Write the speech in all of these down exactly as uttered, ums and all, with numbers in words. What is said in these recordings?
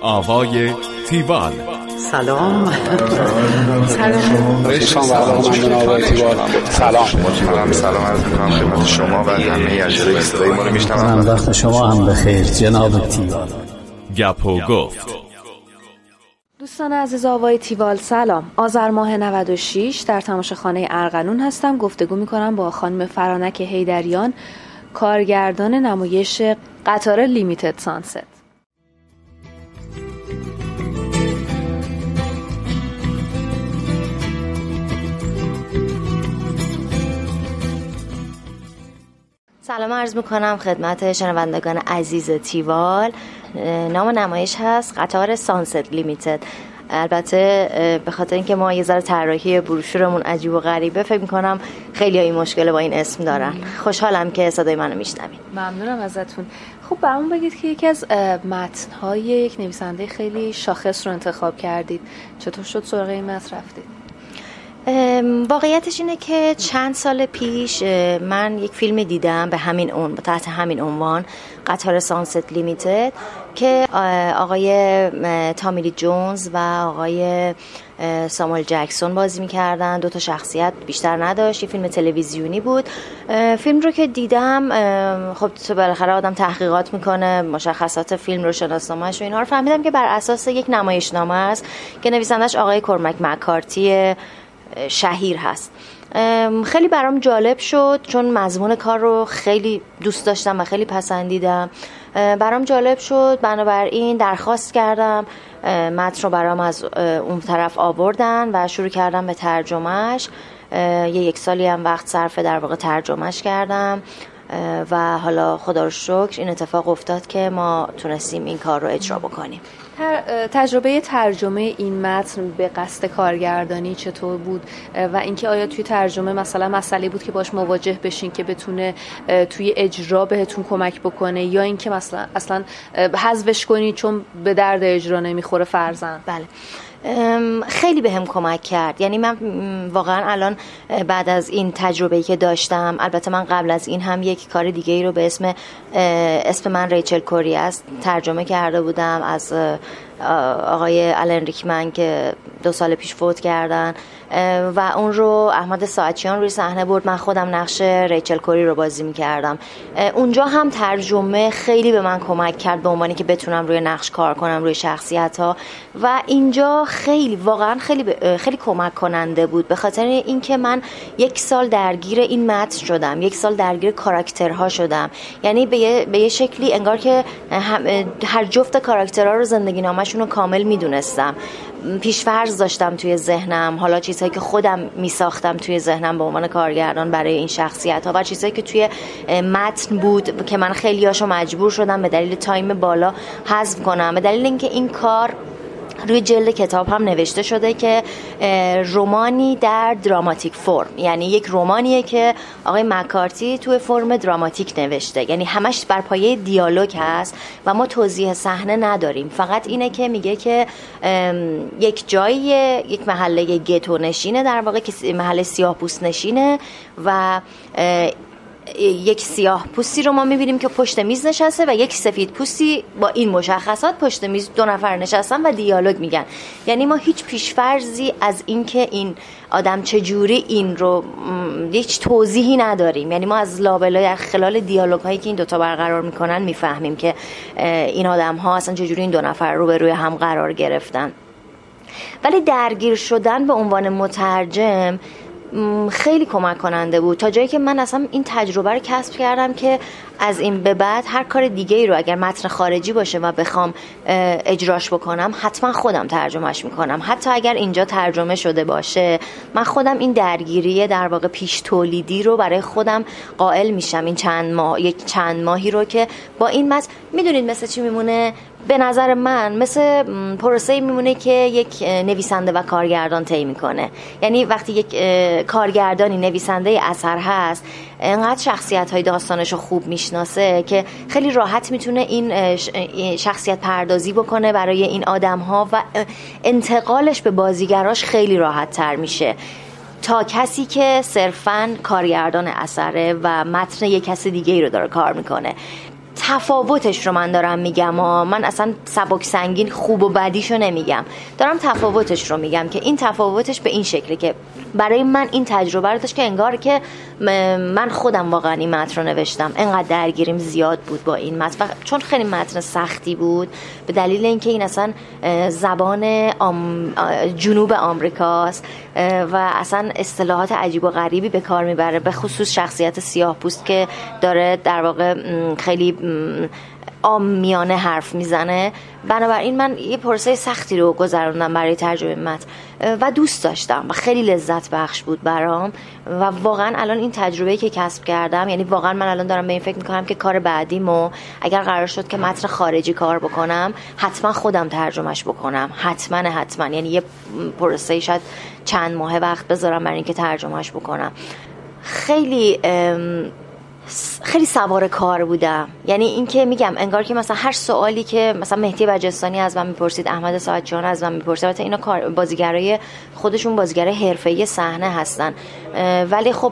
آوای تیوال. سلام. سلام. سلام. سلام. سلام عرض می‌کنم خدمت شما و همه اجرای صدای ما رو میشنوم. وقت شما هم بخیر جناب تیوال. گپ و گفت. دوستان عزیز آوای تیوال سلام. آذر ماه نود و شش در تماشاخانه ارغنون هستم. گفتگو میکنم با خانم فرانک حیدریان، کارگردان نمایش قطار لیمیتد سانست. سلام عرض میکنم خدمت شنوندگان عزیز تیوال. نام نمایش هست قطار سانست لیمیتد. البته به خاطر اینکه ما یه ذره طراحی بروشورمون عجیب و غریبه، فکر میکنم خیلی این مشکل با این اسم دارن. خوشحالم که صدای منو میشنوین. ممنونم ازتون. خب برامون بگید که یکی از متن‌های یک نویسنده خیلی شاخص رو انتخاب کردید. چطور شد سراغ این متن رفتید؟ واقعیتش اینه که چند سال پیش من یک فیلم دیدم به همین اون تحت همین عنوان قطار سانست لیمیتد که آقای تامی لی جونز و آقای ساموئل جکسون بازی می‌کردن. دو تا شخصیت بیشتر نداشت. یه فیلم تلویزیونی بود. فیلم رو که دیدم، خب تو بالاخره آدم تحقیقات میکنه، مشخصات فیلم رو، شناسنامه‌اش و اینا رو فهمیدم که بر اساس یک نمایشنامه است که نویسندش آقای کورمک مکارتی شهیر هست. خیلی برام جالب شد چون مضمون کار رو خیلی دوست داشتم و خیلی پسندیدم. برام جالب شد، بنابراین درخواست کردم متن رو برام از اون طرف آوردن و شروع کردم به ترجمهش. یه یک سالی هم وقت صرف در واقع ترجمهش کردم و حالا خدا رو شکر این اتفاق افتاد که ما تونستیم این کار رو اجرا بکنیم. تجربه ترجمه این متن به قصد کارگردانی چطور بود و اینکه آیا توی ترجمه مثلا مسئله بود که باش مواجه بشین که بتونه توی اجرا بهتون کمک بکنه، یا اینکه مثلا اصلا حذفش کنی چون به درد اجرا نمیخوره فرضاً؟ بله، خیلی بهم کمک کرد. یعنی من واقعا الان بعد از این تجربه‌ای که داشتم، البته من قبل از این هم یک کار دیگه ای رو به اسم اسم من ریچل کوری است ترجمه کرده بودم از آقای آلن ریکمن که دو سال پیش فوت کردن و اون رو احمد ساعتچیان روی صحنه برد. من خودم نقش ریچل کوری رو بازی می‌کردم. اونجا هم ترجمه خیلی به من کمک کرد به عنوانی که بتونم روی نقش کار کنم، روی شخصیت‌ها، و اینجا خیلی واقعا خیلی خیلی کمک کننده بود به خاطر اینکه من یک سال درگیر این متن شدم، یک سال درگیر کاراکترها شدم. یعنی به یه, به یه شکلی انگار که هر جفت کاراکترها رو زندگی نامه‌شون رو کامل میدونستم. پیش‌فرض داشتم توی ذهنم، حالا چیزهایی که خودم میساختم توی ذهنم به عنوان کارگردان برای این شخصیت‌ها و چیزهایی که توی متن بود که من خیلی‌هاشو مجبور شدم به دلیل تایم بالا حذف کنم، به دلیل اینکه این کار روی جلد کتاب هم نوشته شده که رمانی در دراماتیک فرم، یعنی یک رمانیه که آقای مکارتی توی فرم دراماتیک نوشته، یعنی همش بر پایه دیالوگ هست و ما توضیح صحنه نداریم. فقط اینه که میگه که یک جایی، یک محله گتو نشینه، در واقع که محله سیاه پوست نشینه و یک سیاه پوستی رو ما میبینیم که پشت میز نشسته و یک سفید پوستی با این مشخصات پشت میز دو نفر نشستن و دیالوگ میگن. یعنی ما هیچ پیشفرضی از این که این آدم چجوری این رو هیچ توضیحی نداریم. یعنی ما از لابلای خلال دیالوگ هایی که این دوتا برقرار میکنن میفهمیم که این آدم ها اصلا چجوری این دو نفر رو به روی هم قرار گرفتن. ولی درگیر شدن به عنوان مترجم خیلی کمک کننده بود، تا جایی که من اصلا این تجربه رو کسب کردم که از این به بعد هر کار دیگه ای رو اگر متن خارجی باشه و بخوام اجراش بکنم حتما خودم ترجمهش میکنم. حتی اگر اینجا ترجمه شده باشه من خودم این درگیری در واقع پیش تولیدی رو برای خودم قائل میشم. این چند ماه یک چند ماهی رو که با این متن، میدونید مثل چی میمونه؟ به نظر من مثل پروسه‌ای میمونه که یک نویسنده و کارگردان طی میکنه. یعنی وقتی یک کارگردانی نویسنده اثر هست، انقدر شخصیت‌های داستانش رو خوب میشناسه که خیلی راحت میتونه این شخصیت پردازی بکنه برای این آدم‌ها و انتقالش به بازیگراش خیلی راحت تر میشه تا کسی که صرفاً کارگردان اثره و متن یک کس دیگه ای رو داره کار میکنه. تفاوتش رو من دارم میگم ها. من اصلا سبک سنگین خوب و بدیشو نمیگم، دارم تفاوتش رو میگم که این تفاوتش به این شکلی که برای من این تجربه رو داشت که انگار که من خودم واقعا این متن رو نوشتم. انقدر درگیریم زیاد بود با این متن، چون خیلی متن سختی بود به دلیل اینکه این اصلا زبان آم... جنوب آمریکاست و اصلا اصطلاحات عجیب و غریبی به کار میبره، به خصوص شخصیت سیاه پوست که داره در واقع خیلی عامیانه حرف میزنه. بنابراین من یه پروسه سختی رو گذروندم برای ترجمه متن و دوست داشتم و خیلی لذت بخش بود برام و واقعا الان این تجربه‌ای که کسب کردم، یعنی واقعا من الان دارم به این فکر میکنم که کار بعدیمو اگر قرار شد که متن خارجی کار بکنم حتما خودم ترجمهش بکنم، حتما حتما یعنی یه پروسه شاید چند ماه وقت بذارم برای اینکه ترجمهش بکنم. خیلی خیلی سوار کار بودم، یعنی این که میگم انگار که مثلا هر سوالی که مثلا مهدی بجستانی از من میپرسید، احمد ساعتچیان از من میپرسید، البته اینا کار بازیگرای خودشون بازیگرای حرفه‌ای صحنه هستن ولی خب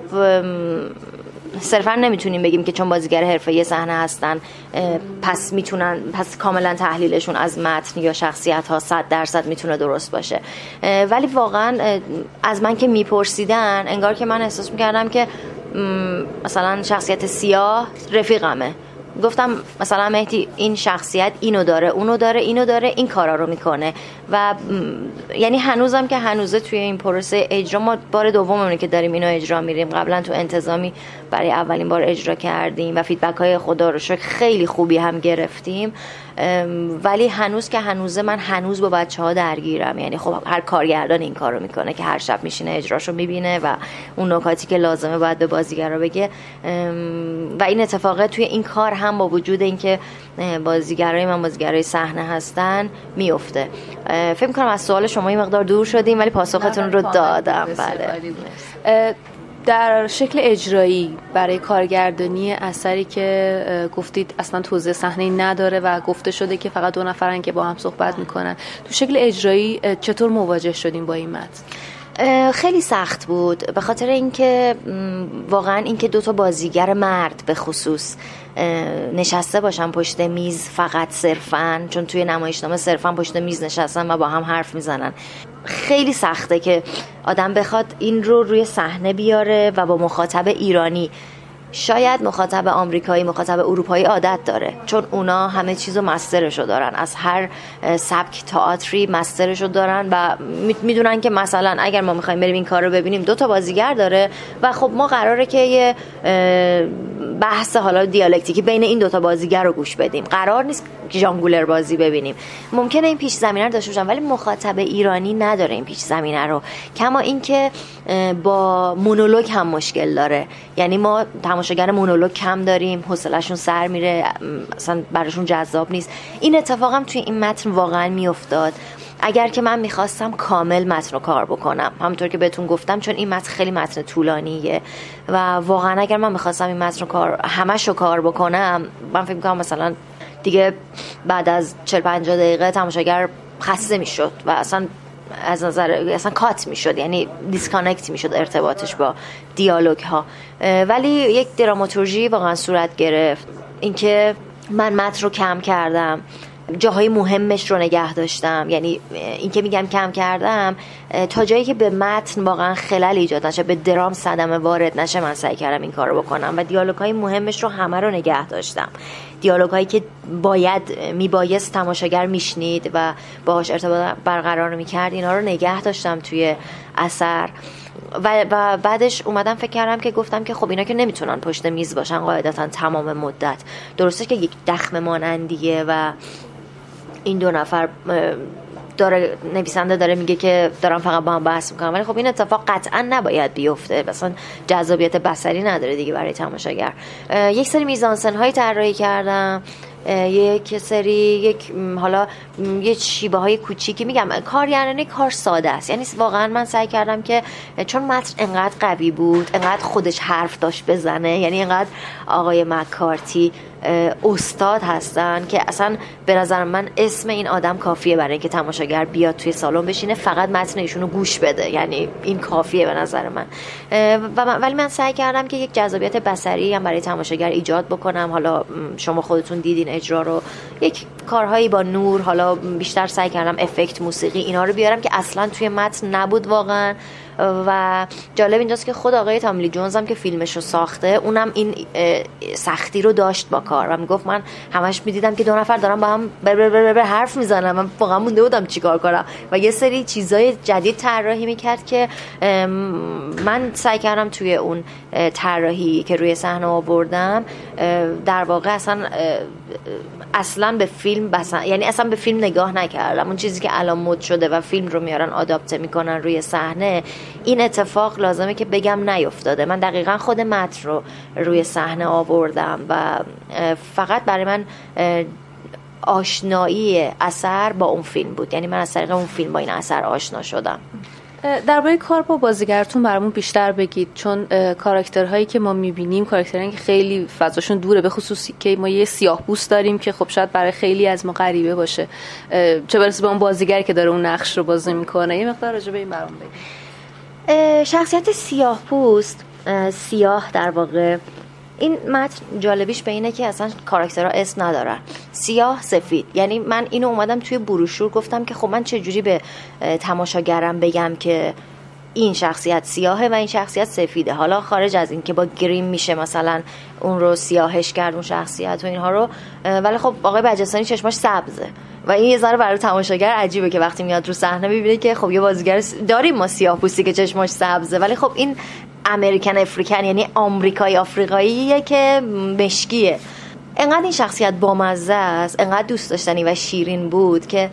صرفا نمیتونیم بگیم که چون بازیگر حرفه‌ای صحنه هستن پس میتونن پس کاملا تحلیلشون از متن یا شخصیت ها صد درصد میتونه درست باشه. ولی واقعا از من که میپرسیدن انگار که من احساس میکردم که مثلا شخصیت سیاه رفیقمه، گفتم مثلا مهدی این شخصیت اینو داره، اونو داره، اینو داره، این کارا رو میکنه و یعنی هنوزم که هنوزه توی این پروسه اجرا، ما بار دوممونه که داریم اینو اجرا میریم، قبلا تو انتظامی برای اولین بار اجرا کردیم و فیدبک های خدا رو شکر خیلی خوبی هم گرفتیم، ولی هنوز که هنوزه من هنوز با بچه ها درگیرم. یعنی خب هر کارگردان این کار رو میکنه که هر شب میشینه اجراشو میبینه و اون نکاتی که لازمه باید به بازیگرا بگه و این اتفاقه توی این کار هم با وجود اینکه بازیگرای من بازیگرای صحنه هستن میفته. فکر میکنم از سوال شما این مقدار دور شدیم ولی پاسختون رو دادم. بله. در شکل اجرایی برای کارگردانی اثری که گفتید اصلا توضیح صحنه‌ای نداره و گفته شده که فقط دو نفرن که با هم صحبت میکنن، تو شکل اجرایی چطور مواجه شدیم با این متن؟ خیلی سخت بود به خاطر اینکه واقعا اینکه دو تا بازیگر مرد به خصوص نشسته باشن پشت میز فقط صرفاً، چون توی نمایشنامه صرفاً پشت میز نشستن و با هم حرف میزنن، خیلی سخته که آدم بخواد این رو روی صحنه بیاره و با مخاطب ایرانی، شاید مخاطب آمریکایی، مخاطب اروپایی عادت داره چون اونا همه چیزو مسترشو دارن، از هر سبک تئاتری مسترشو دارن و میدونن که مثلا اگر ما میخوایم بریم این کار رو ببینیم دو تا بازیگر داره و خب ما قراره که یه بحث حالا دیالکتیکی بین این دوتا بازیگر رو گوش بدیم، قرار نیست که ژانگولر بازی ببینیم. ممکنه این پیش زمینه رو داشته باشن ولی مخاطب ایرانی نداره این پیش زمینه رو، کما اینکه با مونولوگ هم مشکل داره، یعنی ما تماشاگر مونولوگ کم داریم، حوصله‌شون سر میره، اصلا براشون جذاب نیست. این اتفاق هم توی این متن واقعا میافتاد. اگر که من میخواستم کامل متن رو کار بکنم، همونطور که بهتون گفتم چون این متن خیلی متن طولانیه و واقعا اگر من میخواستم این متن رو کار همش رو کار بکنم، من فکر میکنم مثلا دیگه بعد از چهل پنجاه دقیقه تماشاگر خسته میشد و اصلا از نظر اصلا کات میشد، یعنی دیسکانکت میشد ارتباطش با دیالوگ ها. ولی یک دراماتورژی واقعا صورت گرفت، اینکه من متن رو کم کردم، جاهای مهمش رو نگه داشتم، یعنی این که میگم کم کردم تا جایی که به متن واقعا خلل ایجاد نشه، به درام صدمه وارد نشه، من سعی کردم این کار رو بکنم و دیالوگ‌های مهمش رو همه رو نگه داشتم، دیالوگ‌هایی که باید میبایست تماشاگر میشنید و باهاش ارتباط برقرار میکرد اینا رو نگه داشتم توی اثر و, و بعدش اومدم فکر کردم که گفتم که خب اینا که نمیتونن پشت میز باشن قاعدتا تمام مدت، درسته که یک دخمه مانندیه و این دو نفر داره نویسنده داره میگه که دارم فقط با هم بحث میکنم، ولی خب این اتفاق قطعا نباید بیفته، مثلا جذابیت بصری نداره دیگه برای تماشاگر. یک سری میزانسن هایی طراحی کردم، یک سری یک حالا یه شیبه های کوچیکی، میگم کار یعنی کار ساده است، یعنی واقعا من سعی کردم که چون متن انقدر قوی بود، انقدر خودش حرف داشت بزنه، یعنی انقدر آقای مکارتی استاد هستن که اصلا به نظر من اسم این آدم کافیه برای اینکه تماشاگر بیاد توی سالن بشینه فقط متن ایشون رو گوش بده، یعنی این کافیه به نظر من. و من ولی من سعی کردم که یک جذابیت بصری هم برای تماشاگر ایجاد بکنم. حالا شما خودتون دیدین اجرا رو، یک کارهایی با نور، حالا بیشتر سعی کردم افکت موسیقی اینا رو بیارم که اصلا توی متن نبود واقعا. و جالب اینجاست که خود آقای تامی لی جونز هم که فیلمش رو ساخته اونم این سختی رو داشت با کار و میگفت من همش میدیدم که دو نفر دارن با هم بر بر بر بر حرف میزنن، من واقعا مونده بودم چیکار کنم و یه سری چیزای جدید طراحی میکرد که من سعی کردم توی اون طراحی که روی صحنه آوردم در واقع اصلا اصلا به فیلم بسن... یعنی اصلا به فیلم نگاه نکردم. اون چیزی که الان مد شده و فیلم رو میارن آداپته میکنن روی صحنه، این اتفاق لازمه که بگم نیفتاده. من دقیقاً خود متن رو روی صحنه آوردم و فقط برای من آشنایی اثر با اون فیلم بود، یعنی من از طریق اون فیلم با این اثر آشنا شدم. درباره کار با بازیگرتون برامون بیشتر بگید، چون کاراکترهایی که ما میبینیم کاراکترهایی که خیلی فضاشون دوره، به خصوصی که ما یه سیاه‌پوست داریم که خب شاید برای خیلی از ما غریبه باشه، چه برسه به اون بازیگری که داره اون نقش رو بازی میکنه. یه مقدار راجع به این برامون بگید. شخصیت سیاه‌پوست، سیاه در واقع، این متن جالبیش به اینه که اصلا کاراکترها اسم ندارن، سیاه سفید. یعنی من اینو اومدم توی بروشور گفتم که خب من چجوری به تماشاگرم بگم که این شخصیت سیاهه و این شخصیت سفیده، حالا خارج از این که با گریم میشه مثلا اون رو سیاهش کرد اون شخصیت و اینها رو، ولی خب آقای بجستانی چشماش سبزه و این یه ذره برای تماشاگر عجیبه که وقتی میاد رو صحنه میبینه که خب یه بازیگر داریم ما سیاه پوستی که چشماش سبزه، ولی خب این امریکن افریکن یعنی آمریکایی آفریقاییه که مشکیه. انقدر این شخصیت بامزه است، انقدر دوست داشتنی و شیرین بود که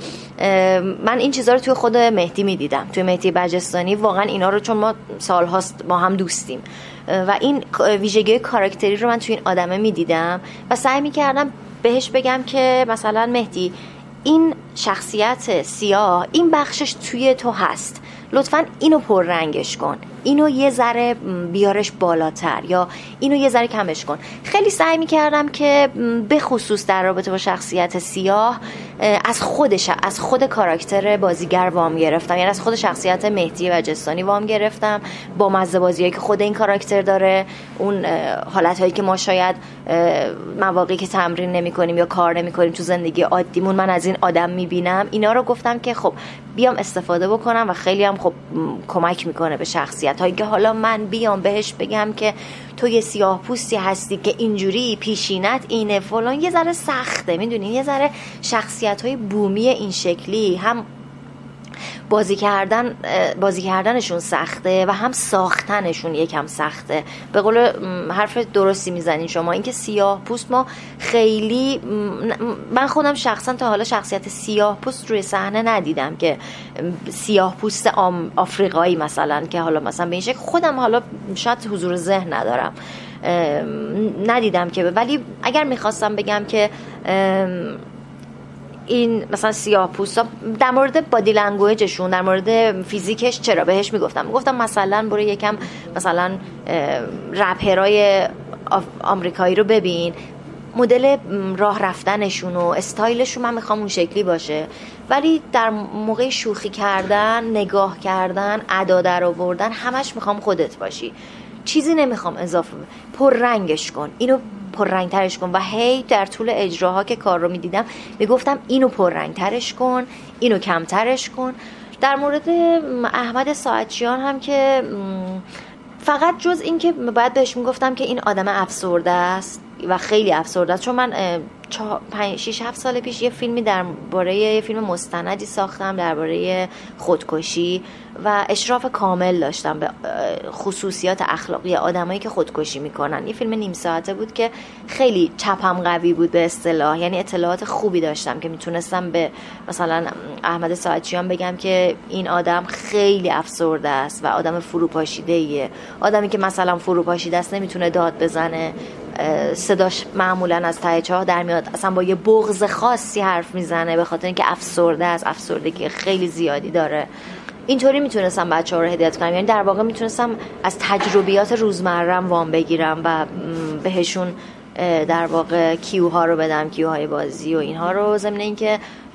من این چیزها رو توی خود مهدی میدیدم، توی مهدی بجستانی واقعا اینا رو، چون ما سالهاست با هم دوستیم و این ویژگی کاراکتری رو من توی این آدمه میدیدم و سعی میکردم بهش بگم که مثلا مهدی این شخصیت سیاه این بخشش توی تو هست، لطفاً اینو پررنگش کن، اینو یه ذره بیارش بالاتر یا اینو یه ذره کمش کن. خیلی سعی می‌کردم که به خصوص در رابطه با شخصیت سیاه از خودش از خود کاراکتر بازیگر وام گرفتم، یعنی از خود شخصیت مهدی بجستانی وام گرفتم با مزه بازیایی که خود این کاراکتر داره، اون حالتایی که ما شاید مواقعی که تمرین نمی‌کنیم یا کار نمی‌کنیم تو زندگی عادیمون من از این آدم می‌بینم، اینا رو گفتم که خب بیام استفاده بکنم و خیلی هم خب کمک میکنه به شخصیت هایی که حالا من بیام بهش بگم که تو یه سیاه پوستی هستی که اینجوری پیشینت اینه فلان، یه ذره سخته، میدونی یه ذره شخصیت های بومی این شکلی هم بازی کردن بازی کردنشون سخته و هم ساختنشون یکم سخته. به قول حرف درستی میزنین شما، اینکه سیاه پوست ما خیلی، من خودم شخصا تا حالا شخصیت سیاه پوست روی صحنه ندیدم که سیاه پوست آفریقایی مثلا که حالا مثلا به این شکل خودم حالا شاید حضور ذهن ندارم ندیدم که، ولی اگر میخواستم بگم که این مثلا سیاه پوستا در مورد بادی لنگویجشون، در مورد فیزیکش چرا بهش میگفتم میگفتم مثلا برو یکم مثلا رپرای آمریکایی رو ببین، مدل راه رفتنشون و استایلشون من میخوام اون شکلی باشه، ولی در موقع شوخی کردن، نگاه کردن، ادا در آوردن همش میخوام خودت باشی، چیزی نمیخوام اضافه، پر رنگش کن، اینو پررنگ ترش کن. و هی در طول اجراها که کار رو میدیدم میگفتم اینو پررنگ ترش کن، اینو کم ترش کن. در مورد احمد ساعتچیان هم که فقط جز این که باید بهش میگفتم که این آدم افسرده است و خیلی افسرده است، چون من پنج شش هفت سال پیش یه فیلمی درباره یه فیلم مستندی ساختم درباره خودکشی و اشراف کامل داشتم به خصوصیات اخلاقی آدمایی که خودکشی میکنن. یه فیلم نیم ساعته بود که خیلی چپم قوی بود به اصطلاح، یعنی اطلاعات خوبی داشتم که میتونستم به مثلا احمد ساعتچیان بگم که این آدم خیلی افسرده است و آدم فروپاشیده ایه، آدمی که مثلا فروپاشیده است نمیتونه داد بزنه، صداش معمولا از ته چاه در میاد، اصلا با یه بغض خاصی حرف میزنه به خاطر اینکه افسرده است، افسردگی خیلی زیادی داره. اینطوری میتونستم بچه‌ها رو هدایت کنم، یعنی در واقع میتونستم از تجربیات روزمره‌ام وام بگیرم و بهشون در واقع کیوها رو بدم، کیوهای بازی و اینها رو، ضمن اینکه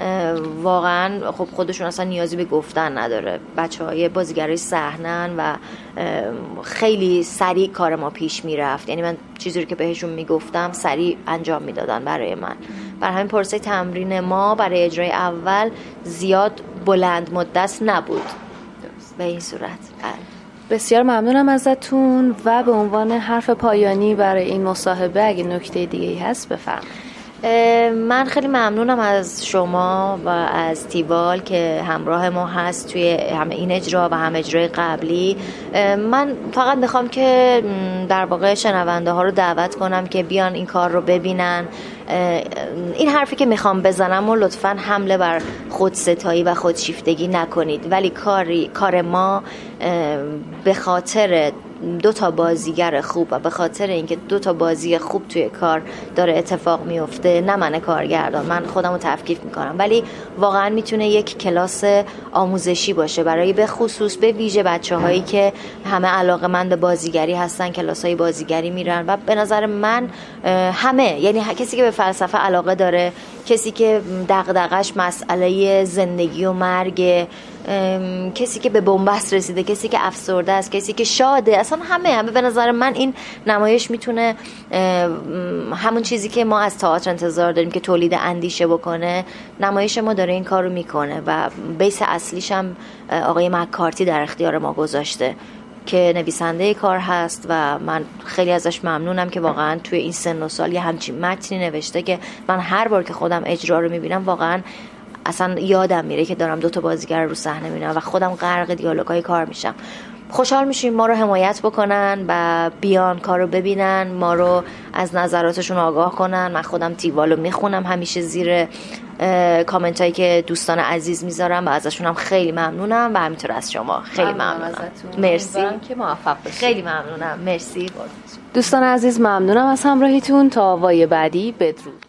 واقعا خب خودشون اصلا نیازی به گفتن نداره، بچهای بازیگرای صحنن و خیلی سریع کار ما پیش میرفت. یعنی من چیزی رو که بهشون میگفتم سریع انجام میدادن برای من. بر همین پروسه تمرین ما برای اجرای اول زیاد بلند مدت نبود. به این صورت. بسیار ممنونم ازتون و به عنوان حرف پایانی برای این مصاحبه اگه نکته دیگه‌ای هست بفرمایید. من خیلی ممنونم از شما و از تیوال که همراه ما هست توی همه این اجرا و هم اجرای قبلی. من فقط میخوام که در واقع شنونده ها رو دعوت کنم که بیان این کار رو ببینن. این حرفی که میخوام بزنم و لطفاً حمله بر خودستایی و خودشیفتگی نکنید، ولی کاری کار ما به خاطر دو تا بازیگر خوب و به خاطر اینکه دو تا بازی خوب توی کار داره اتفاق میفته، نه من کارگردان، من خودم رو تفکیک میکنم، ولی واقعا میتونه یک کلاس آموزشی باشه برای به خصوص به ویژه بچه هایی که همه علاقه‌مند به بازیگری هستن، کلاس های بازیگری میرن و به نظر من همه، یعنی کسی که به فلسفه علاقه داره، کسی که دغدغش مسئله زندگی و مرگ، کسی که به بنبست رسیده، کسی که افسرده است، کسی که شاده، اصلا همه همه به نظر من این نمایش میتونه همون چیزی که ما از تئاتر انتظار داریم که تولید اندیشه بکنه، نمایش ما داره این کارو میکنه و بیس اصلیش هم آقای مکارتی در اختیار ما گذاشته که نویسنده کار هست و من خیلی ازش ممنونم که واقعا توی این سن و سال یه همچین متنی نوشته که من هر بار که خودم اجرا رو میبینم واقعا اصلا یادم میره که دارم دوتا بازیگر رو صحنه میبینم و خودم غرق دیالوگای کار میشم. خوشحال میشیم ما رو حمایت بکنن و بیان کار رو ببینن، ما رو از نظراتشون آگاه کنن. من خودم تیوالو میخونم همیشه زیر کامنت هایی که دوستان عزیز میذارم و ازشون هم خیلی ممنونم و همینطور از شما خیلی ممنونم. مرسی که موفق باشید. خیلی ممنونم. مرسی دوستان عزیز، ممنونم از همراهیتون. تا وای بعدی، بدرود.